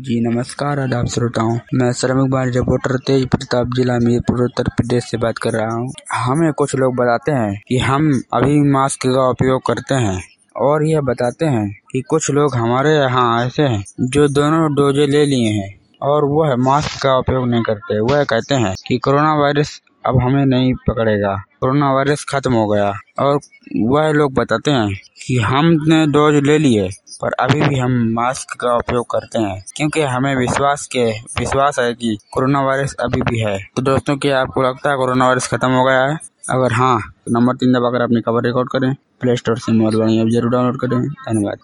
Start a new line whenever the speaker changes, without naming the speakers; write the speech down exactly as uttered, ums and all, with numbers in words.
जी नमस्कार आदाब श्रोताओं, मैं श्रमिक बाल रिपोर्टर तेज प्रताप जिला मीरपुर उत्तर प्रदेश से बात कर रहा हूँ। हमें कुछ लोग बताते हैं कि हम अभी मास्क का उपयोग करते हैं और यह बताते हैं कि कुछ लोग हमारे यहाँ ऐसे हैं जो दोनों डोजे ले लिए हैं और वह मास्क का उपयोग नहीं करते। वह कहते हैं कि कोरोना वायरस अब हमें नहीं पकड़ेगा, कोरोना वायरस खत्म हो गया। और वह लोग बताते हैं कि हमने डोज ले लिए पर अभी भी हम मास्क का उपयोग करते हैं क्योंकि हमें विश्वास के विश्वास है कि कोरोना वायरस अभी भी है। तो दोस्तों, क्या आपको लगता है कोरोना वायरस खत्म हो गया है? अगर हाँ तो नंबर तीन दबाकर अपनी खबर रिकॉर्ड करें। प्ले स्टोर से मोबाइल वाणी ऐप जरूर डाउनलोड करें। धन्यवाद।